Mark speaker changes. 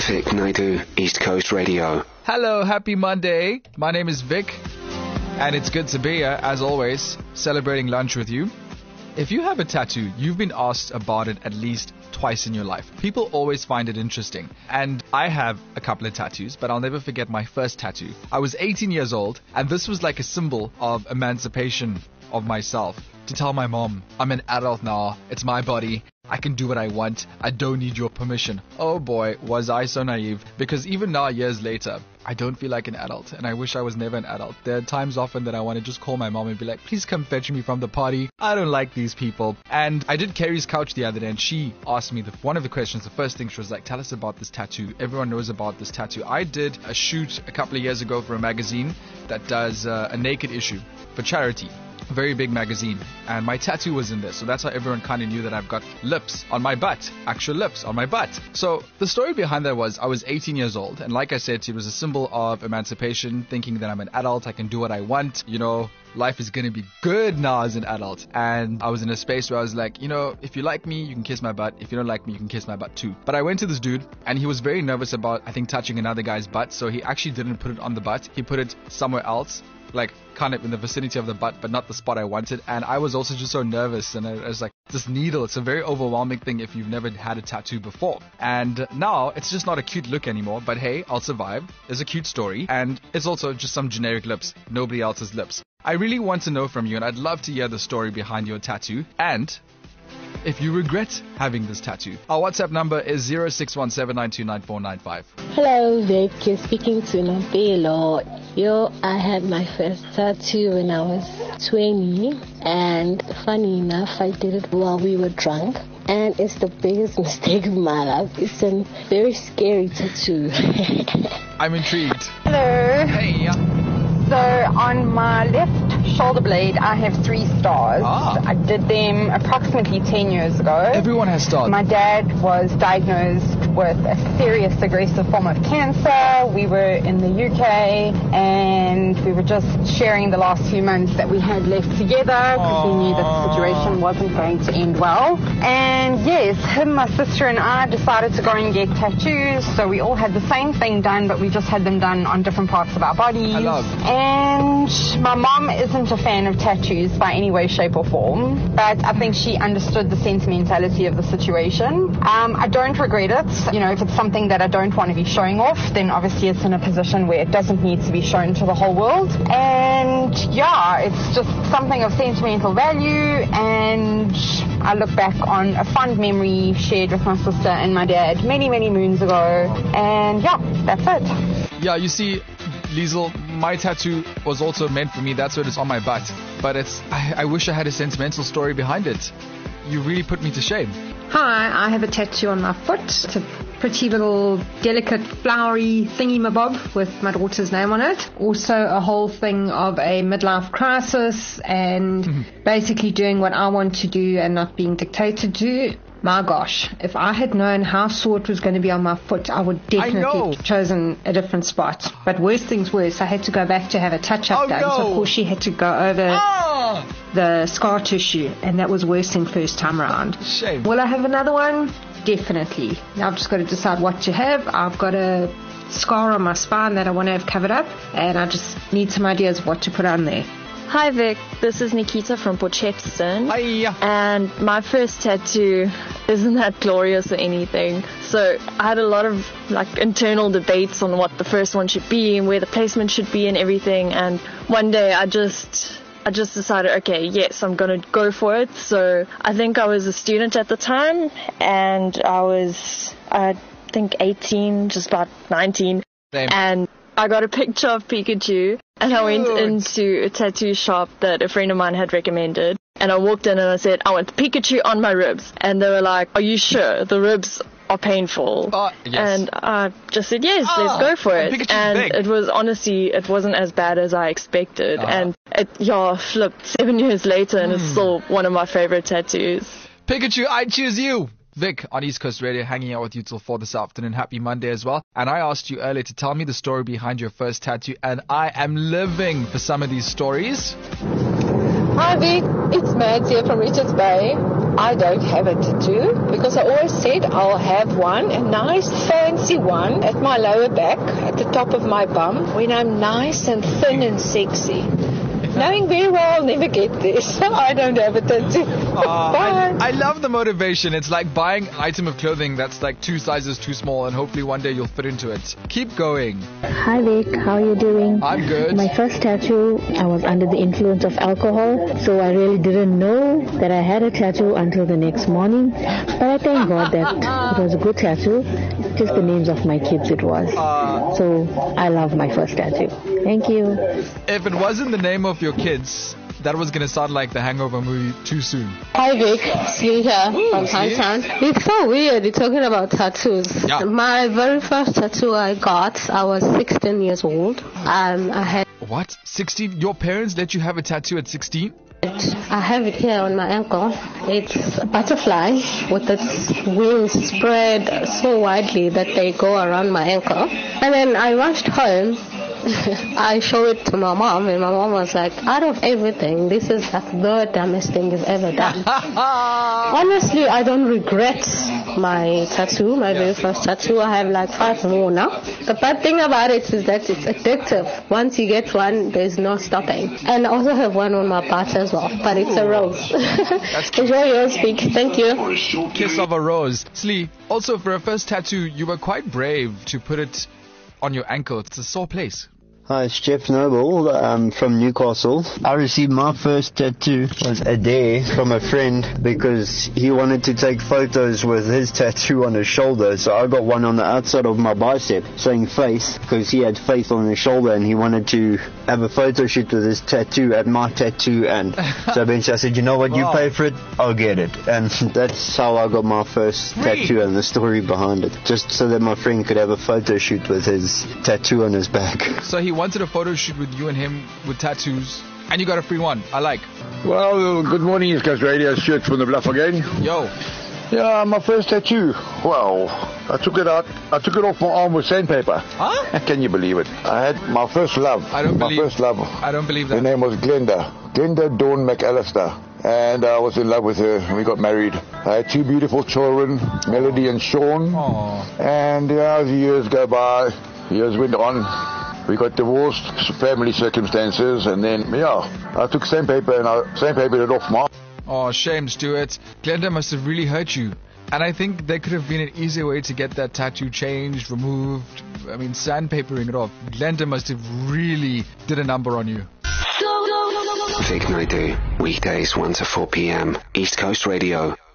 Speaker 1: Vic Naidu, East Coast Radio.
Speaker 2: Hello, happy Monday. My name is Vic, and it's good to be here, as always, celebrating lunch with you. If you have a tattoo, you've been asked about it at least twice in your life. People always find it interesting. And I have a couple of tattoos, but I'll never forget my first tattoo. I was 18 years old, and this was like a symbol of emancipation of myself. To tell my mom, I'm an adult now, it's my body, I can do what I want, I don't need your permission. Oh boy, was I so naive. Because even now, years later, I don't feel like an adult, and I wish I was never an adult. There are times often that I want to just call my mom and be like, please come fetch me from the party, I don't like these people. And I did Carrie's couch the other day, and she asked me one of the questions, the first thing she was like, tell us about this tattoo. Everyone knows about this tattoo. I did a shoot a couple of years ago for a magazine that does a naked issue for charity. Very big magazine, and my tattoo was in there, so that's how everyone kind of knew that I've got lips on my butt, actual lips on my butt. So the story behind that was I was 18 years old, and like I said, it was a symbol of emancipation, thinking that I'm an adult, I can do what I want, life is going to be good now as an adult. And I was in a space where I was like, if you like me, you can kiss my butt. If you don't like me, you can kiss my butt too. But I went to this dude, and he was very nervous about, I think, touching another guy's butt, so he actually didn't put it on the butt. He put it somewhere else, like kind of in the vicinity of the butt, but not the spot I wanted. And I was also just so nervous, and I was like, this needle, it's a very overwhelming thing if you've never had a tattoo before. And now it's just not a cute look anymore, but hey, I'll survive. There's a cute story, and it's also just some generic lips, nobody else's lips. I really want to know from you, and I'd love to hear the story behind your tattoo, and if you regret having this tattoo. Our WhatsApp number is 0617929495.
Speaker 3: Hello, Vic. You're speaking to Nampelo. I had my first tattoo when I was 20, and funny enough, I did it while we were drunk, and it's the biggest mistake of my life. It's a very scary tattoo.
Speaker 2: I'm intrigued.
Speaker 4: Hello.
Speaker 2: Hey.
Speaker 4: So on my left shoulder blade, I have 3 stars. I did them approximately 10 years ago.
Speaker 2: Everyone has stars.
Speaker 4: My dad was diagnosed with a serious aggressive form of cancer. We were in the UK, and we were just sharing the last few months that we had left together because we knew that the situation wasn't going to end well. And yes, him, my sister, and I decided to go and get tattoos. So we all had the same thing done, but we just had them done on different parts of our bodies.
Speaker 2: I love.
Speaker 4: And my mom isn't a fan of tattoos by any way, shape or form, but I think she understood the sentimentality of the situation. I don't regret it. If it's something that I don't want to be showing off, then obviously it's in a position where it doesn't need to be shown to the whole world. And yeah, it's just something of sentimental value, and I look back on a fond memory shared with my sister and my dad many, many moons ago. And yeah, that's it.
Speaker 2: Yeah, you see, Liesl, my tattoo was also meant for me. That's what it's on my butt. But I wish I had a sentimental story behind it. You really put me to shame.
Speaker 5: Hi, I have a tattoo on my foot. It's a pretty little delicate flowery thingy-mabob with my daughter's name on it. Also a whole thing of a midlife crisis and basically doing what I want to do and not being dictated to. My gosh, if I had known how sore it was going to be on my foot, I would definitely have chosen a different spot. But worse things worse, I had to go back to have a touch-up done. So of course she had to go over the scar tissue, and that was worse than first time around.
Speaker 2: Shame.
Speaker 5: Will I have another one? Definitely. Now I've just got to decide what to have. I've got a scar on my spine that I want to have covered up, and I just need some ideas of what to put on there.
Speaker 6: Hi Vic, this is Nikita from Potchefstroom.
Speaker 2: Hi.
Speaker 6: And my first tattoo isn't that glorious or anything. So I had a lot of internal debates on what the first one should be and where the placement should be and everything. And one day I just decided, okay, yes, I'm going to go for it. So I think I was a student at the time, and I think 18, just about 19.
Speaker 2: Same.
Speaker 6: And I got a picture of Pikachu, and I went into a tattoo shop that a friend of mine had recommended, and I walked in and I said, I want Pikachu on my ribs. And they were like, are you sure? The ribs are painful.
Speaker 2: Yes.
Speaker 6: And I just said, yes, let's go for it.
Speaker 2: Pikachu's
Speaker 6: and
Speaker 2: big.
Speaker 6: it was honestly, it wasn't as bad as I expected. And it flipped 7 years later, and it's still one of my favorite tattoos.
Speaker 2: Pikachu, I choose you. Vic on East Coast Radio, hanging out with you till 4 this afternoon. Happy Monday as well. And I asked you earlier to tell me the story behind your first tattoo, and I am living for some of these stories.
Speaker 3: Hi Vic, it's Mads here from Richards Bay.
Speaker 7: I don't have a tattoo because I always said I'll have one, a nice fancy one at my lower back, at the top of my bum, when I'm nice and thin and sexy. Knowing very well I'll never get this. I don't have a tattoo. Bye.
Speaker 2: I love the motivation. It's like buying an item of clothing that's like 2 sizes too small, and hopefully one day you'll fit into it. Keep going.
Speaker 8: Hi Vic, how are you doing?
Speaker 2: I'm good.
Speaker 8: My first tattoo, I was under the influence of alcohol, so I really didn't know that I had a tattoo until the next morning. But I thank God that it was a good tattoo. Just the names of my kids it was. So I love my first tattoo. Thank you.
Speaker 2: If it wasn't the name of your kids, that was going to sound like the Hangover movie too soon.
Speaker 3: Hi Vic, Slee here from Hightown. It's so weird, you're talking about tattoos.
Speaker 2: Yeah.
Speaker 3: My very first tattoo I got, I was 16 years old. I had
Speaker 2: What? 16? Your parents let you have a tattoo at 16?
Speaker 3: I have it here on my ankle. It's a butterfly with its wings spread so widely that they go around my ankle. And then I rushed home. I showed it to my mom, and my mom was like, out of everything, this is like the dumbest thing you've ever done. Honestly, I don't regret my tattoo, my very first tattoo. I have like 5 more now. The bad thing about it is that it's addictive. Once you get one, there's no stopping. And I also have one on my butt as well, but it's a rose. Enjoy your speak. Thank you.
Speaker 2: Kiss of a rose. Slee, also for a first tattoo, you were quite brave to put it on your ankle. It's a sore place.
Speaker 9: Hi, it's Jeff Noble from Newcastle. I received my first tattoo was a day from a friend because he wanted to take photos with his tattoo on his shoulder. So I got one on the outside of my bicep saying faith because he had faith on his shoulder and he wanted to have a photo shoot with his tattoo at my tattoo. And so eventually I said, you know what, you pay for it, I'll get it. And that's how I got my first tattoo and the story behind it. Just so that my friend could have a photo shoot with his tattoo on his back.
Speaker 2: So he wanted a photo shoot with you and him with tattoos, and you got a free one. I like.
Speaker 10: Well, good morning, East Coast Radio. Stuart from the Bluff again.
Speaker 2: Yo.
Speaker 10: Yeah, my first tattoo. Well, I took it off my arm with sandpaper.
Speaker 2: Huh?
Speaker 10: Can you believe it? I had my first love.
Speaker 2: I don't believe that.
Speaker 10: Her name was Glenda Dawn McAllister. And I was in love with her. We got married. I had 2 beautiful children, Melody and Sean.
Speaker 2: Aww.
Speaker 10: And as years go by, years went on. We got divorced, family circumstances, and then, I took sandpaper and I sandpapered it off my...
Speaker 2: Oh, shame, Stuart. Glenda must have really hurt you. And I think there could have been an easier way to get that tattoo changed, removed. I mean, sandpapering it off. Glenda must have really did a number on you.
Speaker 1: Vic Naidu, weekdays 1 to 4 p.m. East Coast Radio.